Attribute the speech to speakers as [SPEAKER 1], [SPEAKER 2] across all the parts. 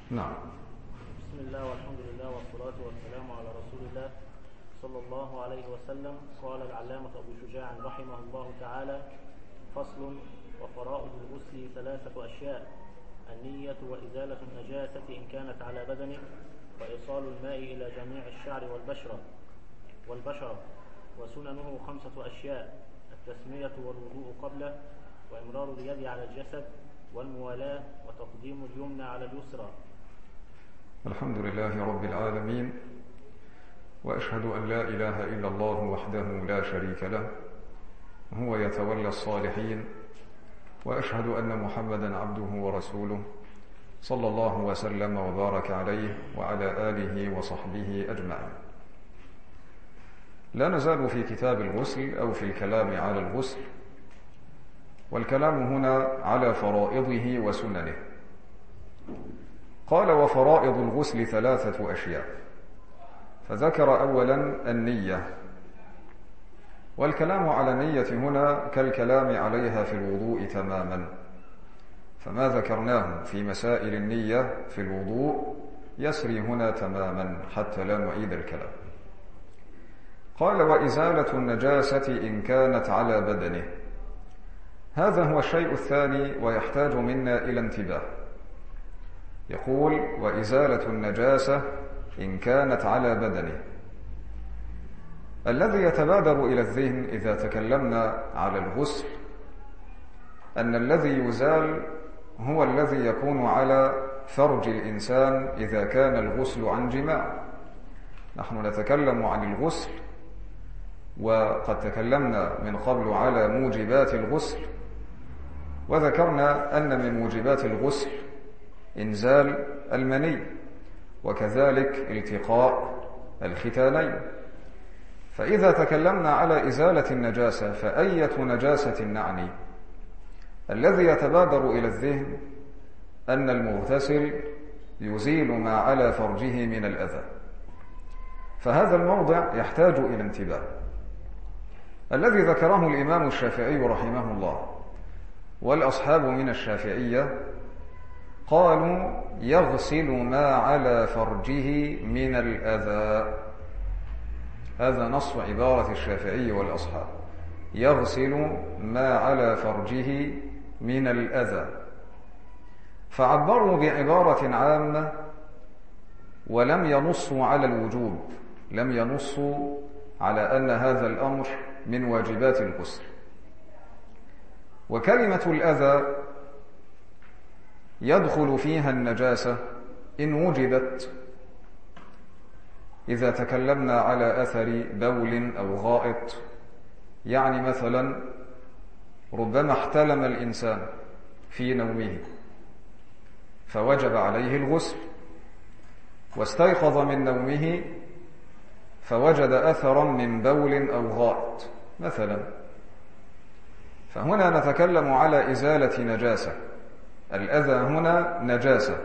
[SPEAKER 1] نعم.
[SPEAKER 2] بسم الله والحمد لله والصلاة والسلام على رسول الله صلى الله عليه وسلم. قال العلامة أبو شجاع رحمه الله تعالى: فصل: وفرائض الغسل 3 أشياء: النية وإزالة النجاسة إن كانت على بدنه، وإيصال الماء إلى جميع الشعر والبشرة، وسننه 5 أشياء: التسمية والوضوء قبله، وإمرار اليد على الجسد، والموالاة، وتقديم اليمنى على اليسرى.
[SPEAKER 1] الحمد لله رب العالمين، وأشهد أن لا إله إلا الله وحده لا شريك له، هو يتولى الصالحين، وأشهد أن محمدا عبده ورسوله صلى الله وسلم وبارك عليه وعلى آله وصحبه أجمعين. لا نزال في كتاب الغسل أو في الكلام على الغسل، والكلام هنا على فرائضه وسننه. قال: وفرائض الغسل 3 أشياء، فذكر أولا النية، والكلام على النية هنا كالكلام عليها في الوضوء تماما، فما ذكرناه في مسائل النية في الوضوء يسري هنا تماما حتى لا نعيد الكلام. قال: وإزالة النجاسة إن كانت على بدنه. هذا هو الشيء الثاني ويحتاج منا إلى انتباه. يقول: وإزالة النجاسة إن كانت على بدنه. الذي يتبادر إلى الذهن إذا تكلمنا على الغسل أن الذي يزال هو الذي يكون على فرج الإنسان إذا كان الغسل عن جماع. نحن نتكلم عن الغسل، وقد تكلمنا من قبل على موجبات الغسل، وذكرنا أن من موجبات الغسل إنزال المني، وكذلك التقاء الختانين. فإذا تكلمنا على إزالة النجاسة فأية نجاسة نعني؟ الذي يتبادر إلى الذهن أن المغتسل يزيل ما على فرجه من الأذى، فهذا الموضع يحتاج إلى انتباه. الذي ذكره الإمام الشافعي رحمه الله والأصحاب من الشافعية قالوا: يغسل ما على فرجه من الأذى. هذا نص عبارة الشافعي والأصحاب: يغسل ما على فرجه من الأذى. فعبروا بعبارة عامة ولم ينصوا على الوجوب، لم ينصوا على أن هذا الأمر من واجبات الغسل. وكلمة الأذى يدخل فيها النجاسة إن وجدت. إذا تكلمنا على أثر بول أو غائط، يعني مثلا ربما احتلم الإنسان في نومه فوجب عليه الغسل، واستيقظ من نومه فوجد أثرا من بول أو غائط مثلا، فهنا نتكلم على إزالة نجاسة. الأذى هنا نجاسة.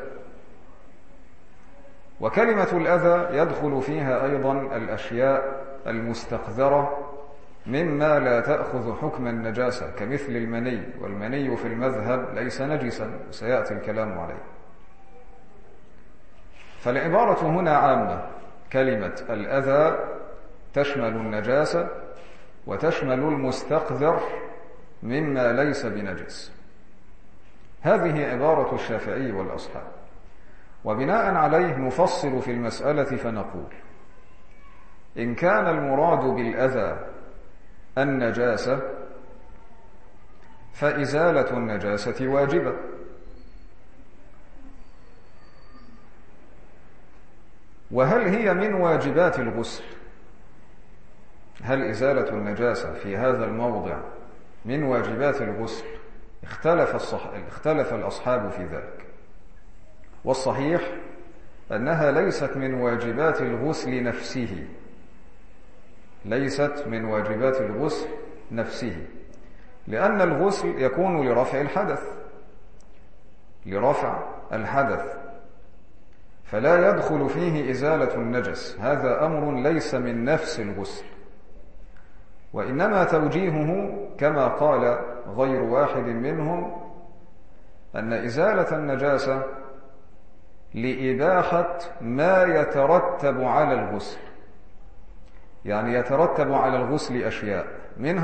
[SPEAKER 1] وكلمة الأذى يدخل فيها أيضا الأشياء المستقذرة مما لا تأخذ حكم النجاسة، كمثل المني، والمني في المذهب ليس نجسا، سيأتي الكلام عليه. فالعبارة هنا عامة، كلمة الأذى تشمل النجاسة وتشمل المستقذر مما ليس بنجس. هذه عبارة الشافعي والأصحاب، وبناء عليه نفصل في المسألة فنقول: إن كان المراد بالأذى النجاسة فإزالة النجاسة واجبة، وهل هي من واجبات الغسل؟ هل إزالة النجاسة في هذا الموضع من واجبات الغسل؟ اختلف الأصحاب في ذلك، والصحيح أنها ليست من واجبات الغسل نفسه، ليست من واجبات الغسل نفسه، لأن الغسل يكون لرفع الحدث، فلا يدخل فيه إزالة النجس. هذا أمر ليس من نفس الغسل، وإنما توجيهه كما قال غير واحد منهم أن إزالة النجاسة لإباحة ما يترتب على الغسل. يعني يترتب على الغسل أشياء، منها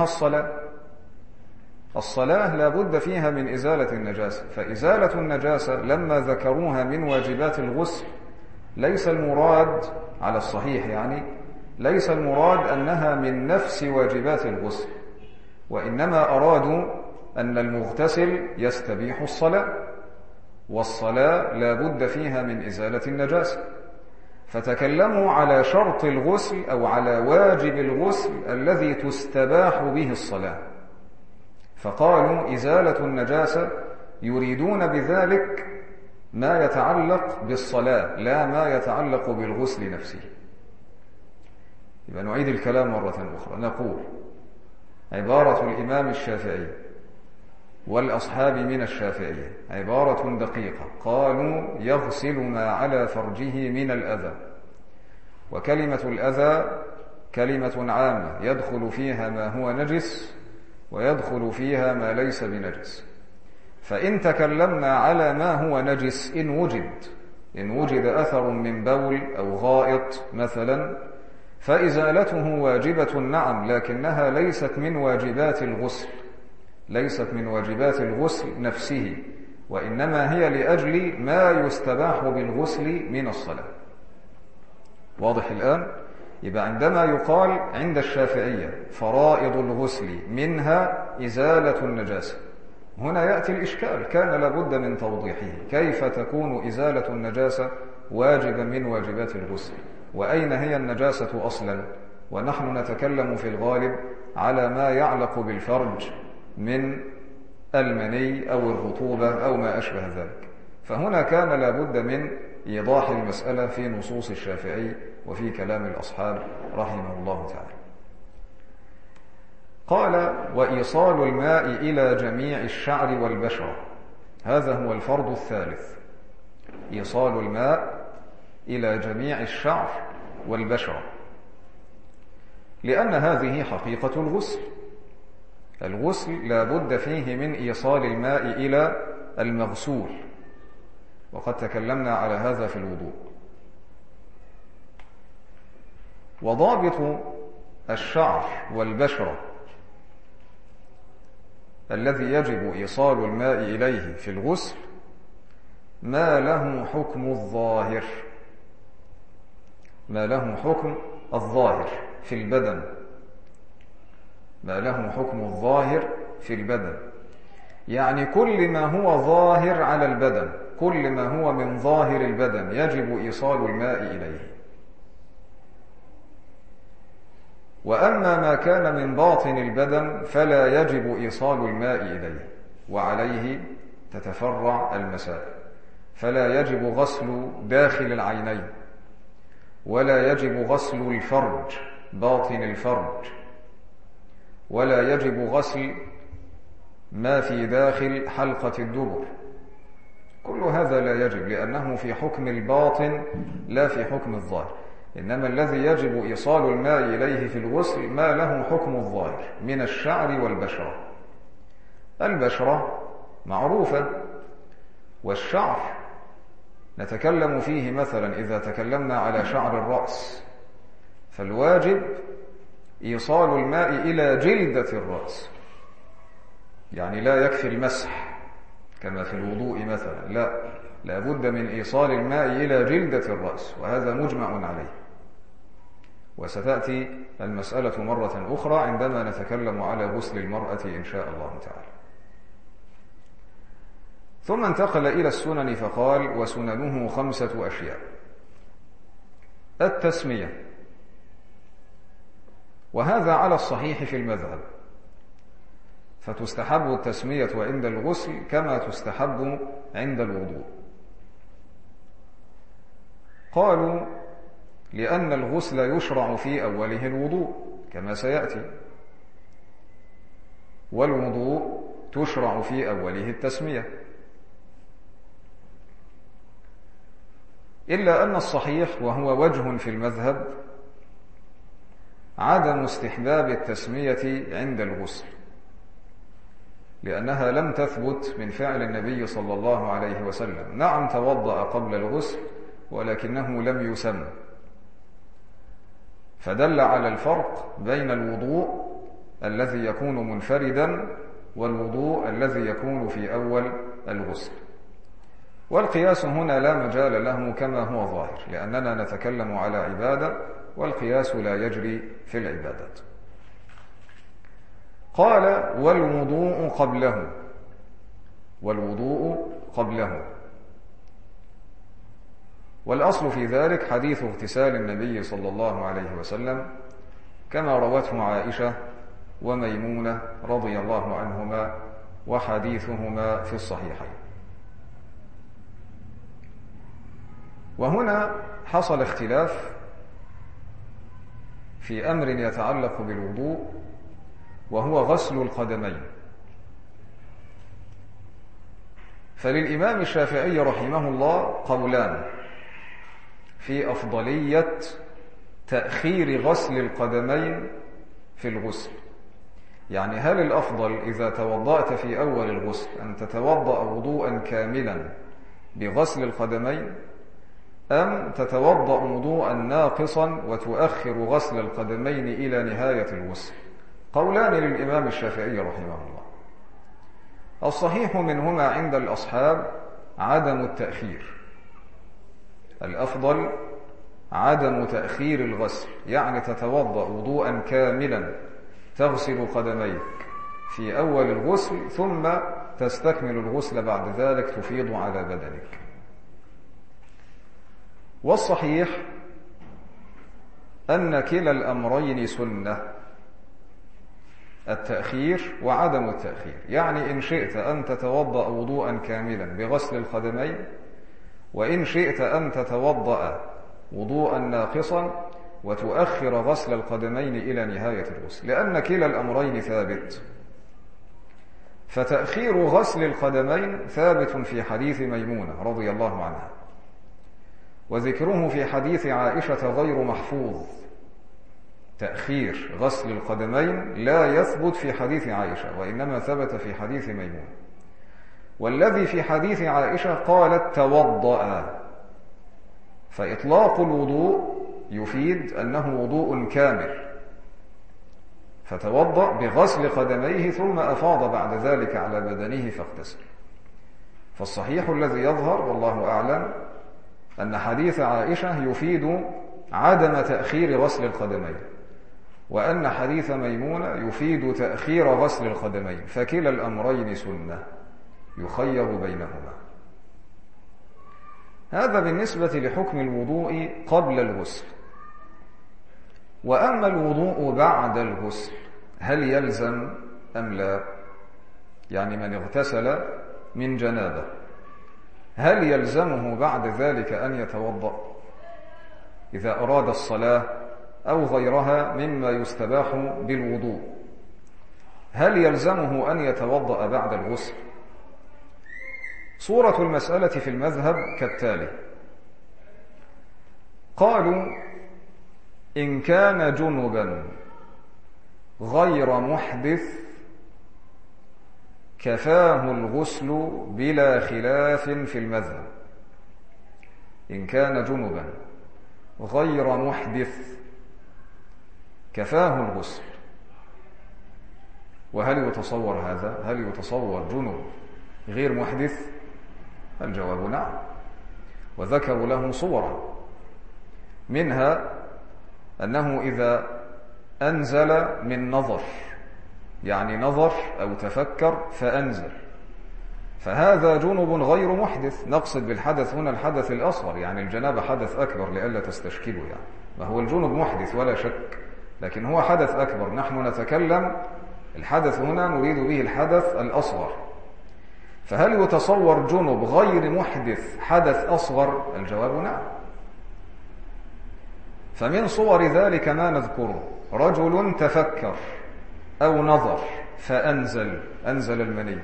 [SPEAKER 1] الصلاة لا بد فيها من إزالة النجاسة، فإزالة النجاسة لما ذكروها من واجبات الغسل ليس المراد على الصحيح، يعني ليس المراد أنها من نفس واجبات الغسل، وإنما أرادوا أن المغتسل يستبيح الصلاة، والصلاة لا بد فيها من إزالة النجاسة، فتكلموا على شرط الغسل أو على واجب الغسل الذي تستباح به الصلاة، فقالوا إزالة النجاسة يريدون بذلك ما يتعلق بالصلاة لا ما يتعلق بالغسل نفسه. يبقى نعيد الكلام مرة أخرى، نقول عبارة الإمام الشافعي والأصحاب من الشافعية عبارة دقيقة، قالوا يغسل ما على فرجه من الأذى، وكلمة الأذى كلمة عامة يدخل فيها ما هو نجس ويدخل فيها ما ليس بنجس، فإن تكلمنا على ما هو نجس إن وجد أثر من بول أو غائط مثلا فإزالته واجبة نعم، لكنها ليست من واجبات الغسل نفسه، وإنما هي لأجل ما يستباح بالغسل من الصلاة. واضح الآن؟ يبقى عندما يقال عند الشافعية فرائض الغسل منها إزالة النجاسة، هنا يأتي الإشكال، كان لابد من توضيحه، كيف تكون إزالة النجاسة واجبا من واجبات الغسل؟ وأين هي النجاسة أصلا؟ ونحن نتكلم في الغالب على ما يعلق بالفرج من المني أو الرطوبة أو ما أشبه ذلك، فهنا كان لابد من إيضاح المسألة في نصوص الشافعي وفي كلام الأصحاب رحمه الله تعالى. قال وإيصال الماء إلى جميع الشعر والبشرة، هذا هو الفرض الثالث، إيصال الماء إلى جميع الشعر والبشرة، لأن هذه حقيقة الغسل لا بد فيه من إيصال الماء إلى المغسول، وقد تكلمنا على هذا في الوضوء. وضابط الشعر والبشرة الذي يجب إيصال الماء إليه في الغسل ما له حكم الظاهر في البدن، ما له حكم الظاهر في البدن، يعني كل ما هو ظاهر على البدن، كل ما هو من ظاهر البدن يجب إيصال الماء إليه. وأما ما كان من باطن البدن فلا يجب إيصال الماء إليه، وعليه تتفرع المسائل، فلا يجب غسل داخل العينين، ولا يجب غسل الفرج باطن الفرج، ولا يجب غسل ما في داخل حلقة الدبر، كل هذا لا يجب لأنه في حكم الباطن لا في حكم الظاهر، إنما الذي يجب إيصال الماء إليه في الغسل ما له حكم الظاهر من الشعر والبشرة. البشرة معروفة، والشعر نتكلم فيه مثلا إذا تكلمنا على شعر الرأس، فالواجب إيصال الماء إلى جلدة الرأس، يعني لا يكفي المسح كما في الوضوء مثلا، لا بد من إيصال الماء إلى جلدة الرأس، وهذا مجمع عليه، وستأتي المسألة مرة أخرى عندما نتكلم على غسل المرأة إن شاء الله تعالى. ثم انتقل إلى السنن فقال وسننه 5 أشياء. التسمية، وهذا على الصحيح في المذهب، فتستحب التسمية عند الغسل كما تستحب عند الوضوء. قالوا لأن الغسل يشرع في أوله الوضوء كما سيأتي، والوضوء تشرع في أوله التسمية، إلا أن الصحيح وهو وجه في المذهب عدم استحباب التسمية عند الغسل، لأنها لم تثبت من فعل النبي صلى الله عليه وسلم. نعم توضأ قبل الغسل ولكنه لم يسم، فدل على الفرق بين الوضوء الذي يكون منفردا والوضوء الذي يكون في أول الغسل. والقياس هنا لا مجال له كما هو ظاهر، لأننا نتكلم على عبادة والقياس لا يجري في العبادات. قال والوضوء قبله، والوضوء قبله. والأصل في ذلك حديث اغتسال النبي صلى الله عليه وسلم كما روته عائشة وميمونة رضي الله عنهما، وحديثهما في الصحيحين. وهنا حصل اختلاف في أمر يتعلق بالوضوء، وهو غسل القدمين. فللإمام الشافعي رحمه الله قولان في أفضلية تأخير غسل القدمين في الغسل. يعني هل الأفضل إذا توضأت في أول الغسل أن تتوضأ وضوءا كاملا بغسل القدمين، أم تتوضأ وضوءا ناقصا وتؤخر غسل القدمين إلى نهاية الغسل؟ قولان للإمام الشافعي رحمه الله. الصحيح منهما عند الأصحاب عدم التأخير، الأفضل عدم تأخير الغسل، يعني تتوضأ وضوءا كاملا تغسل قدميك في أول الغسل ثم تستكمل الغسل بعد ذلك تفيض على بدنك. والصحيح أن كلا الأمرين سنة، التأخير وعدم التأخير. يعني إن شئت أن تتوضأ وضوءا كاملا بغسل القدمين، وإن شئت أن تتوضأ وضوءا ناقصا وتؤخر غسل القدمين إلى نهاية الغسل، لأن كلا الأمرين ثابت. فتأخير غسل القدمين ثابت في حديث ميمونة رضي الله عنها، وذكره في حديث عائشة غير محفوظ. تأخير غسل القدمين لا يثبت في حديث عائشة، وإنما ثبت في حديث ميمونة. والذي في حديث عائشة قالت توضأ، فإطلاق الوضوء يفيد أنه وضوء كامل، فتوضأ بغسل قدميه ثم أفاض بعد ذلك على بدنه فاغتسل. فالصحيح الذي يظهر والله أعلم أن حديث عائشة يفيد عدم تأخير غسل القدمين، وأن حديث ميمونة يفيد تأخير غسل القدمين، فكلا الأمرين سنة يخير بينهما. هذا بالنسبة لحكم الوضوء قبل الغسل. وأما الوضوء بعد الغسل هل يلزم أم لا؟ يعني من اغتسل من جنابه هل يلزمه بعد ذلك أن يتوضأ إذا أراد الصلاة أو غيرها مما يستباح بالوضوء؟ هل يلزمه أن يتوضأ بعد الغسل؟ صورة المسألة في المذهب كالتالي: قالوا إن كان جنبا غير محدث كفاه الغسل بلا خلاف في المذهب. إن كان جنبا غير محدث كفاه الغسل. وهل يتصور هذا؟ هل يتصور جنب غير محدث؟ الجواب نعم، وذكروا له صورا، منها أنه إذا أنزل من نظر، يعني نظر أو تفكر فأنزل، فهذا جنب غير محدث. نقصد بالحدث هنا الحدث الأصغر، يعني الجنابة حدث أكبر لئلا تستشكلوا، يعني ما هو الجنب محدث ولا شك، لكن هو حدث أكبر. نحن نتكلم الحدث هنا نريد به الحدث الأصغر. فهل يتصور جنب غير محدث حدث أصغر؟ الجواب نعم. فمن صور ذلك ما نذكره: رجل تفكر أو نظر فأنزل المني،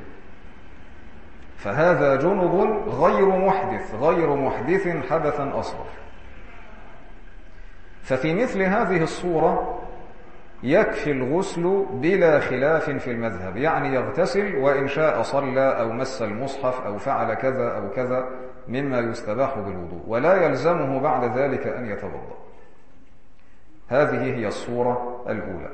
[SPEAKER 1] فهذا جنب غير محدث حدثا أصغر. ففي مثل هذه الصورة يكفي الغسل بلا خلاف في المذهب، يعني يغتسل وإن شاء صلى أو مس المصحف أو فعل كذا أو كذا مما يستباح بالوضوء، ولا يلزمه بعد ذلك أن يتوضأ. هذه هي الصورة الأولى.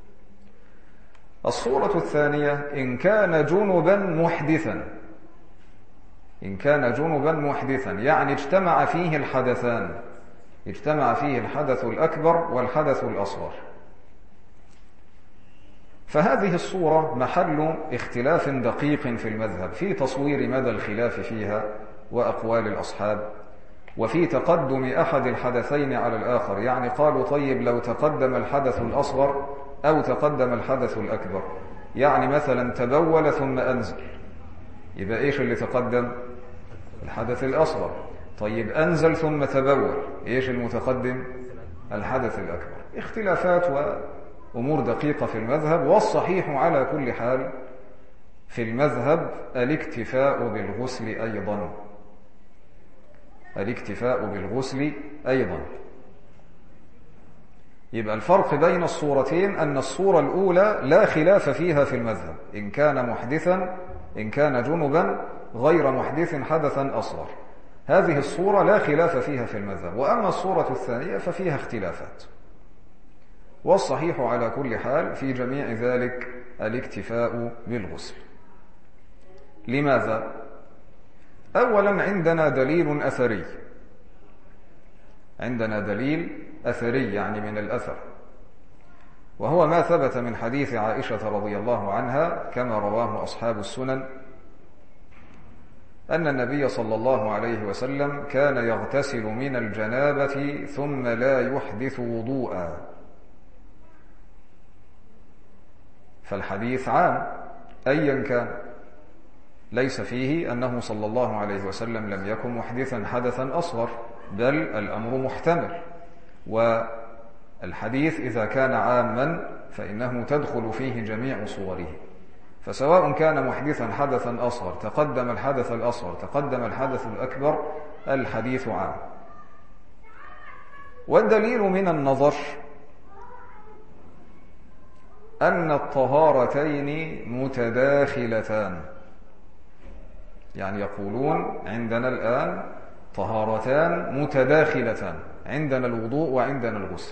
[SPEAKER 1] الصورة الثانية: إن كان جنبا محدثا. إن كان جنبا محدثا يعني اجتمع فيه الحدثان، اجتمع فيه الحدث الأكبر والحدث الأصغر. فهذه الصورة محل اختلاف دقيق في المذهب في تصوير مدى الخلاف فيها وأقوال الأصحاب، وفي تقدم أحد الحدثين على الآخر. يعني قالوا طيب لو تقدم الحدث الأصغر أو تقدم الحدث الأكبر، يعني مثلا تبول ثم أنزل، يبقى إيش اللي تقدم؟ الحدث الأصغر. طيب أنزل ثم تبول، إيش المتقدم؟ الحدث الأكبر. اختلافات وأمور دقيقة في المذهب، والصحيح على كل حال في المذهب الاكتفاء بالغسل أيضا، الاكتفاء بالغسل أيضا. يبقى الفرق بين الصورتين أن الصورة الأولى لا خلاف فيها في المذهب، إن كان محدثا، إن كان جنبا غير محدث حدثا أصغر، هذه الصورة لا خلاف فيها في المذهب. وأما الصورة الثانية ففيها اختلافات، والصحيح على كل حال في جميع ذلك الاكتفاء بالغسل. لماذا؟ أولا عندنا دليل أثري، عندنا دليل أثري يعني من الأثر، وهو ما ثبت من حديث عائشة رضي الله عنها كما رواه أصحاب السنن أن النبي صلى الله عليه وسلم كان يغتسل من الجنابة ثم لا يحدث وضوءا. فالحديث عام أيا كان، ليس فيه أنه صلى الله عليه وسلم لم يكن محدثا حدثا أصغر، بل الأمر محتمل. والحديث إذا كان عاما فإنه تدخل فيه جميع صوره، فسواء كان محدثا حدثا أصغر، تقدم الحدث الأصغر، تقدم الحدث الأكبر، الحديث عام. والدليل من النظر أن الطهارتين متداخلتان، يعني يقولون عندنا الآن طهارتان متداخلتان، عندنا الوضوء وعندنا الغسل.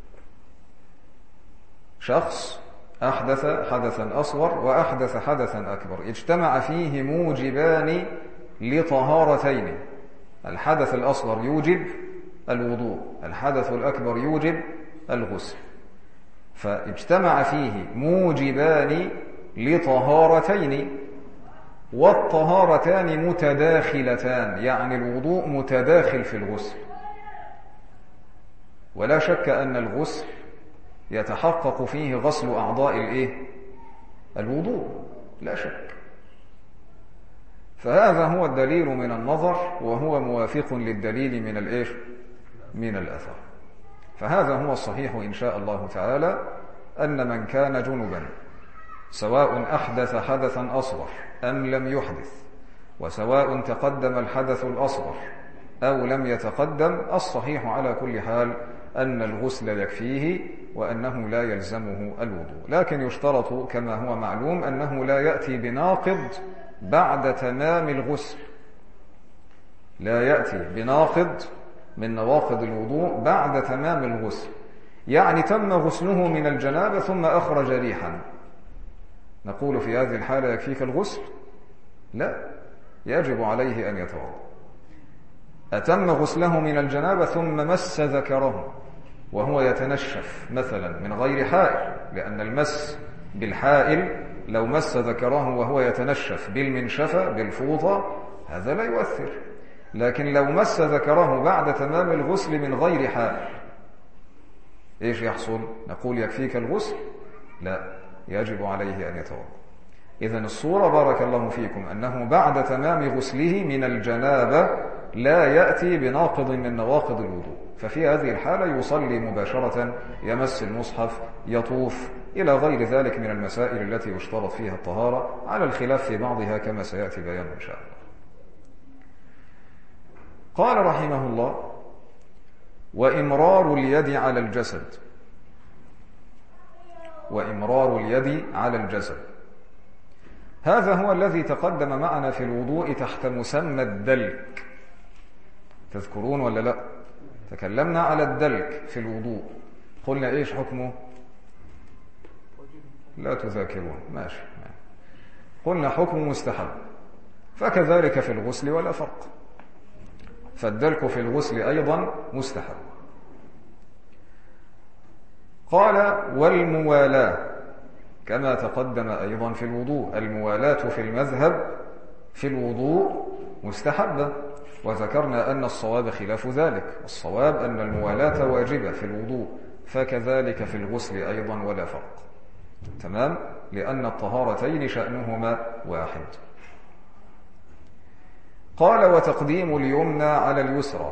[SPEAKER 1] شخص أحدث حدثا أصغر وأحدث حدثا أكبر، اجتمع فيه موجبان لطهارتين، الحدث الأصغر يوجب الوضوء، الحدث الأكبر يوجب الغسل، فاجتمع فيه موجبان لطهارتين، والطهارتان متداخلتان، يعني الوضوء متداخل في الغسل. ولا شك أن الغسل يتحقق فيه غسل أعضاء الوضوء، لا شك. فهذا هو الدليل من النظر، وهو موافق للدليل من الأثر. فهذا هو الصحيح إن شاء الله تعالى، أن من كان جنبا سواء أحدث حدثا أصغر أم لم يحدث، وسواء تقدم الحدث الأصغر أو لم يتقدم، الصحيح على كل حال أن الغسل يكفيه وأنه لا يلزمه الوضوء. لكن يشترط كما هو معلوم أنه لا يأتي بناقض بعد تمام الغسل، لا يأتي بناقض من نواقض الوضوء بعد تمام الغسل. يعني تم غسله من الجنابة ثم أخرج ريحا، نقول في هذه الحالة يكفيك الغسل؟ لا، يجب عليه أن يتوضأ. أتم غسله من الجنابة ثم مس ذكره وهو يتنشف مثلا من غير حائل، لأن المس بالحائل لو مس ذكره وهو يتنشف بالمنشفة بالفوطة هذا لا يؤثر، لكن لو مس ذكره بعد تمام الغسل من غير حائل إيش يحصل؟ نقول يكفيك الغسل؟ لا، يجب عليه أن يتوضأ. إذن الصورة بارك الله فيكم أنه بعد تمام غسله من الجنابة لا يأتي بناقض من نواقض الوضوء، ففي هذه الحالة يصلي مباشرة، يمس المصحف، يطوف، إلى غير ذلك من المسائل التي يشترط فيها الطهارة، على الخلاف في بعضها كما سيأتي بيانه إن شاء الله. قال رحمه الله: وإمرار اليد على الجسد. وإمرار اليد على الجسد. هذا هو الذي تقدم معنا في الوضوء تحت مسمى الدلك. تذكرون ولا لا؟ تكلمنا على الدلك في الوضوء، قلنا إيش حكمه؟ لا تذاكرون، ماشي. قلنا حكم مستحب، فكذلك في الغسل ولا فرق، فالدلك في الغسل أيضا مستحب. قال والموالاة كما تقدم أيضا في الوضوء، الموالاة في المذهب في الوضوء مستحبة، وذكرنا أن الصواب خلاف ذلك، الصواب أن الموالاة واجبة في الوضوء، فكذلك في الغسل أيضا ولا فرق. تمام؟ لأن الطهارتين شأنهما واحد. قال وتقديم اليمنى على اليسرى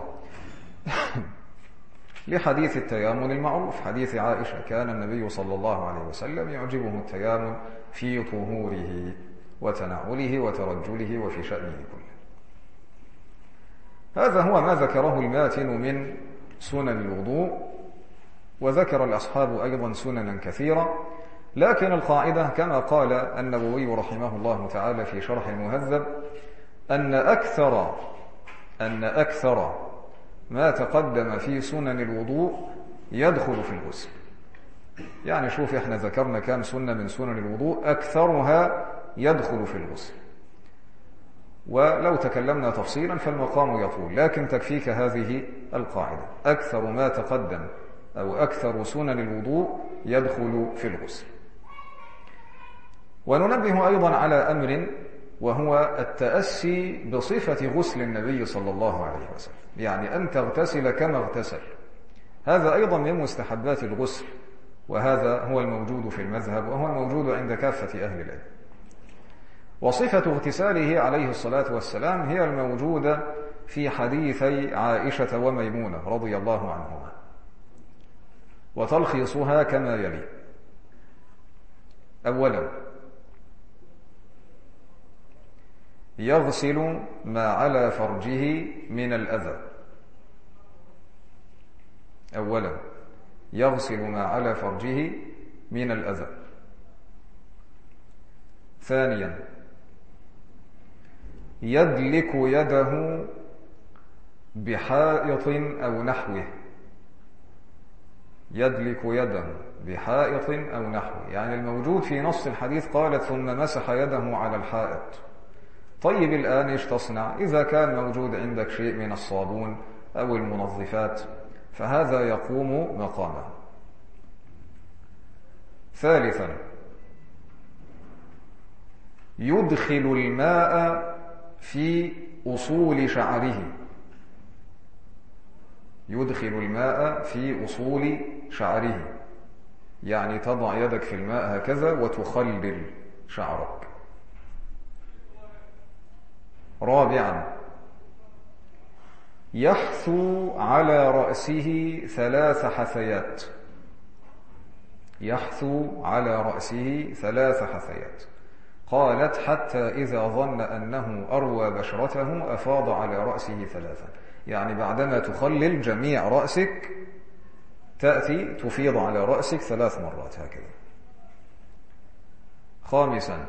[SPEAKER 1] لحديث التيامن المعروف، حديث عائشة: كان النبي صلى الله عليه وسلم يعجبه التيامن في طهوره وتنعله وترجله وفي شأنه كله. هذا هو ما ذكره الماتن من سنن الوضوء، وذكر الأصحاب أيضا سننا كثيرة، لكن القاعدة كما قال النووي رحمه الله تعالى في شرح المهذب أن أكثر ما تقدم في سنن الوضوء يدخل في الغسل. يعني شوف احنا ذكرنا كام سنة من سنن الوضوء، أكثرها يدخل في الغسل، ولو تكلمنا تفصيلا فالمقام يطول، لكن تكفيك هذه القاعدة: أكثر ما تقدم أو أكثر سنن الوضوء يدخل في الغسل. وننبه أيضا على أمر، وهو التأسي بصفة غسل النبي صلى الله عليه وسلم، يعني أن تغتسل كما اغتسل، هذا أيضا من مستحبات الغسل، وهذا هو الموجود في المذهب، وهو الموجود عند كافة أهل العلم. وصفة اغتساله عليه الصلاة والسلام هي الموجودة في حديثي عائشة وميمونة رضي الله عنهما، وتلخيصها كما يلي: أولا، يغسل ما على فرجه من الأذى. أولا، يغسل ما على فرجه من الأذى. ثانيا، يدلك يده بحائط أو نحوه. يدلك يده بحائط أو نحوه، يعني الموجود في نص الحديث قالت ثم مسح يده على الحائط. طيب الآن إيش تصنع؟ إذا كان موجود عندك شيء من الصابون أو المنظفات فهذا يقوم مقامه. ثالثا، يدخل الماء في أصول شعره. يدخل الماء في أصول شعره، يعني تضع يدك في الماء هكذا وتخلل شعرك. رابعا، يحثو على رأسه 3 حثيات. يحثو على رأسه 3 حثيات. قالت حتى إذا ظن أنه أروى بشرته أفاض على رأسه 3، يعني بعدما تخلل جميع رأسك تأتي تفيض على رأسك 3 مرات هكذا. خامسا،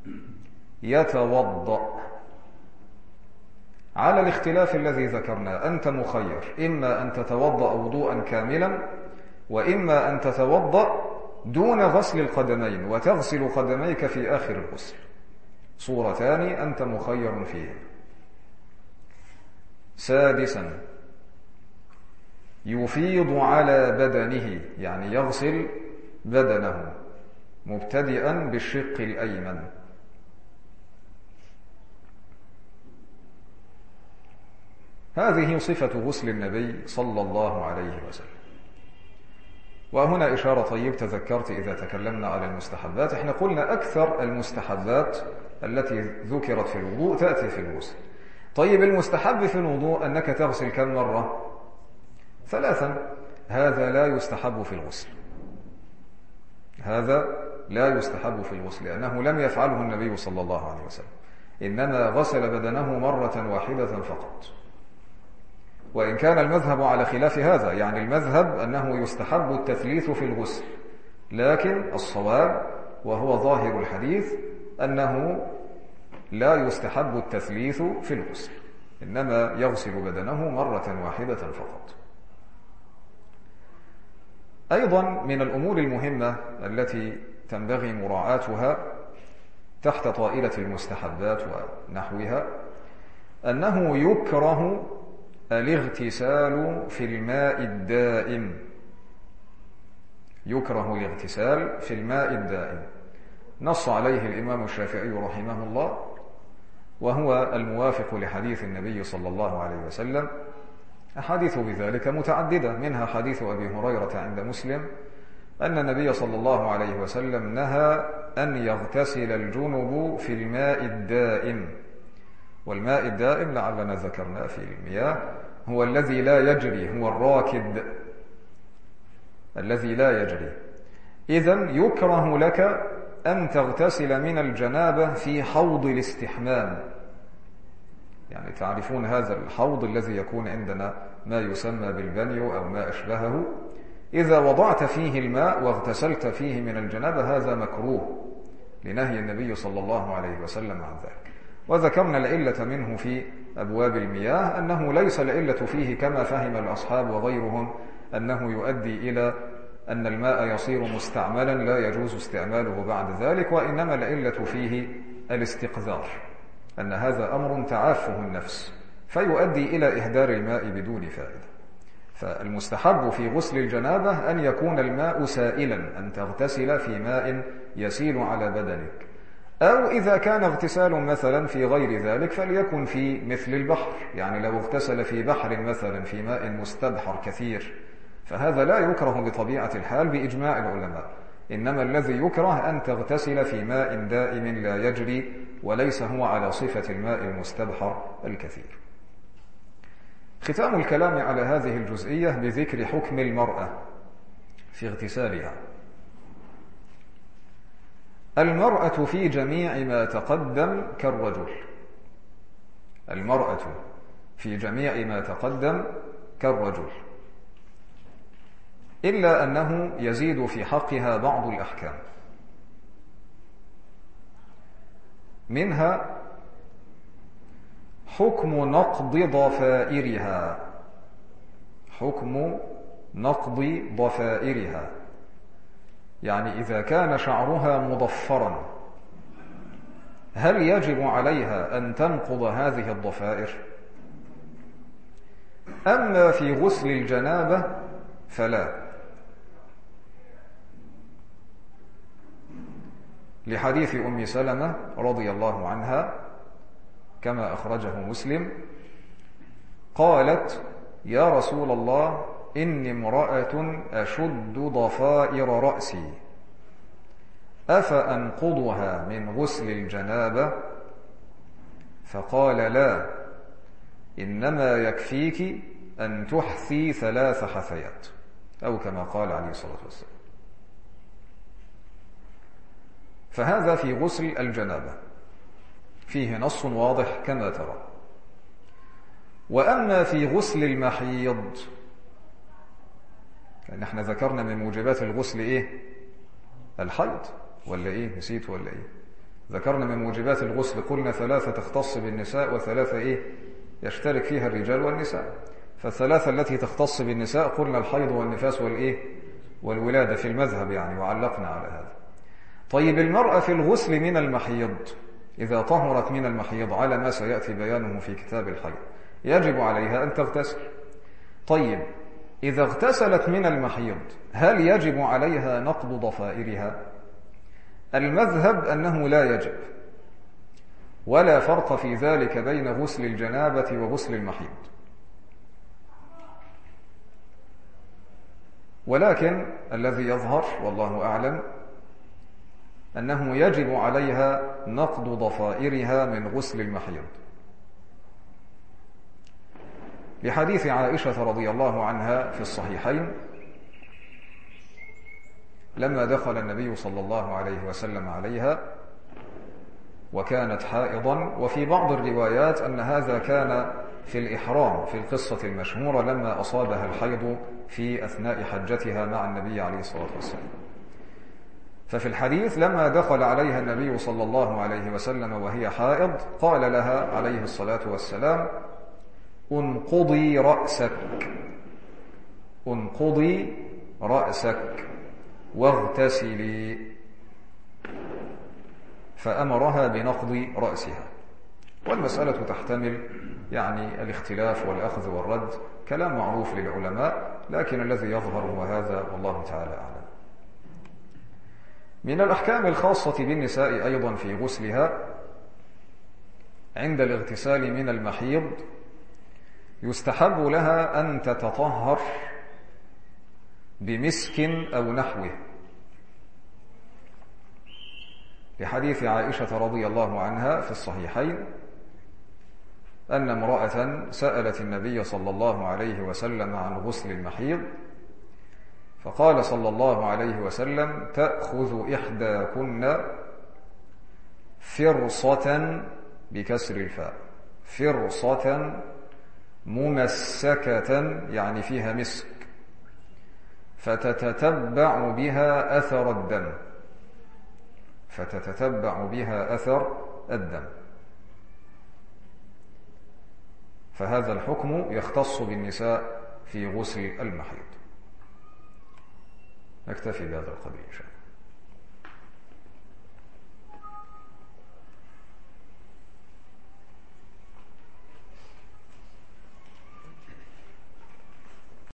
[SPEAKER 1] يتوضأ على الاختلاف الذي ذكرنا. أنت مخير، إما أن تتوضأ وضوءا كاملا، وإما أن تتوضأ دون غسل القدمين وتغسل قدميك في آخر الغسل. صورتان أنت مخير فيها. سادسا، يفيض على بدنه، يعني يغسل بدنه مبتدئا بالشق الأيمن. هذه صفة غسل النبي صلى الله عليه وسلم. وهنا إشارة، طيب تذكرت إذا تكلمنا على المستحبات، احنا قلنا أكثر المستحبات التي ذكرت في الوضوء تأتي في الغسل. طيب المستحب في الوضوء أنك تغسل كم مرة؟ 3. هذا لا يستحب في الغسل. هذا لا يستحب في الغسل، لأنه لم يفعله النبي صلى الله عليه وسلم، إنما غسل بدنه مرة واحدة فقط. وإن كان المذهب على خلاف هذا، يعني المذهب أنه يستحب التثليث في الغسل، لكن الصواب وهو ظاهر الحديث أنه لا يستحب التثليث في الغسل، إنما يغسل بدنه مرة واحدة فقط. أيضا من الأمور المهمة التي تنبغي مراعاتها تحت طائلة المستحبات ونحوها أنه يكره الاغتسال في الماء الدائم. يكره الاغتسال في الماء الدائم، نص عليه الإمام الشافعي رحمه الله، وهو الموافق لحديث النبي صلى الله عليه وسلم. أحاديث بذلك متعددة، منها حديث أبي هريرة عند مسلم أن النبي صلى الله عليه وسلم نهى أن يغتسل الجنب في الماء الدائم. والماء الدائم لعلنا ذكرنا في المياه هو الذي لا يجري، هو الراكد الذي لا يجري. إذن يكره لك أن تغتسل من الجنابة في حوض الاستحمام. يعني تعرفون هذا الحوض الذي يكون عندنا ما يسمى بالبنيو أو ما أشبهه، إذا وضعت فيه الماء واغتسلت فيه من الجنابة هذا مكروه لنهي النبي صلى الله عليه وسلم عن ذلك. وذكرنا العلة منه في أبواب المياه، أنه ليس العلة فيه كما فهم الأصحاب وغيرهم أنه يؤدي إلى أن الماء يصير مستعملا لا يجوز استعماله بعد ذلك، وإنما العلة فيه الاستقذار، أن هذا أمر تعافه النفس فيؤدي إلى إهدار الماء بدون فائدة. فالمستحب في غسل الجنابة أن يكون الماء سائلا، أن تغتسل في ماء يسيل على بدنك، أو إذا كان اغتسال مثلا في غير ذلك فليكن في مثل البحر، يعني لو اغتسل في بحر مثلا في ماء مستبحر كثير فهذا لا يكره بطبيعة الحال بإجماع العلماء، إنما الذي يكره أن تغتسل في ماء دائم لا يجري وليس هو على صفة الماء المستبحر الكثير. ختام الكلام على هذه الجزئية بذكر حكم المرأة في اغتسالها. المرأة في جميع ما تقدم كالرجل، المرأة في جميع ما تقدم كالرجل، إلا أنه يزيد في حقها بعض الأحكام، منها حكم نقض ضفائرها. حكم نقض ضفائرها يعني إذا كان شعرها مضفرا هل يجب عليها أن تنقض هذه الضفائر؟ أما في غسل الجنابة فلا، لحديث أم سلمة رضي الله عنها كما أخرجه مسلم قالت: يا رسول الله إني امرأة أشد ضفائر رأسي أفأنقضها من غسل الجنابة؟ فقال: لا، إنما يكفيك أن تحثي 3 حثيات، أو كما قال عليه الصلاة والسلام. فهذا في غسل الجنابة فيه نص واضح كما ترى. وأما في غسل المحيض، لأن احنا ذكرنا من موجبات الغسل إيه؟ الحيض، ولا إيه؟ نسيت ولا إيه؟ ذكرنا من موجبات الغسل قلنا 3 تختص بالنساء و3 إيه؟ يشترك فيها الرجال والنساء. ف3 التي تختص بالنساء قلنا الحيض والنفاس والإيه؟ والولادة في المذهب يعني، وعلقنا على هذا. طيب المرأة في الغسل من المحيض إذا طهرت من المحيض على ما سيأتي بيانه في كتاب الحيض يجب عليها أن تغتسل. طيب إذا اغتسلت من المحيض هل يجب عليها نقض ضفائرها؟ المذهب أنه لا يجب، ولا فرق في ذلك بين غسل الجنابة وغسل المحيض، ولكن الذي يظهر والله أعلم أنه يجب عليها نقض ضفائرها من غسل المحيض، لحديث عائشة رضي الله عنها في الصحيحين لما دخل النبي صلى الله عليه وسلم عليها وكانت حائضا، وفي بعض الروايات أن هذا كان في الإحرام في القصة المشهورة لما أصابها الحيض في أثناء حجتها مع النبي عليه الصلاة والسلام. ففي الحديث لما دخل عليها النبي صلى الله عليه وسلم وهي حائض قال لها عليه الصلاة والسلام: انقضي رأسك، انقضي رأسك واغتسلي. فأمرها بنقض رأسها. والمسألة تحتمل يعني الاختلاف والأخذ والرد، كلام معروف للعلماء، لكن الذي يظهر هو هذا والله تعالى أعلم. من الأحكام الخاصة بالنساء أيضا في غسلها عند الاغتسال من المحيض يستحب لها أن تتطهر بمسك أو نحوه، لحديث عائشة رضي الله عنها في الصحيحين أن امرأة سألت النبي صلى الله عليه وسلم عن غسل المحيض، فقال صلى الله عليه وسلم: تأخذ إحداكن فرصة، بكسر الفاء، فرصة ممسكة يعني فيها مسك، فتتتبع بها أثر الدم، فتتتبع بها أثر الدم. فهذا الحكم يختص بالنساء في غسل المحيض. نكتفي بهذا القدر إن شاء الله.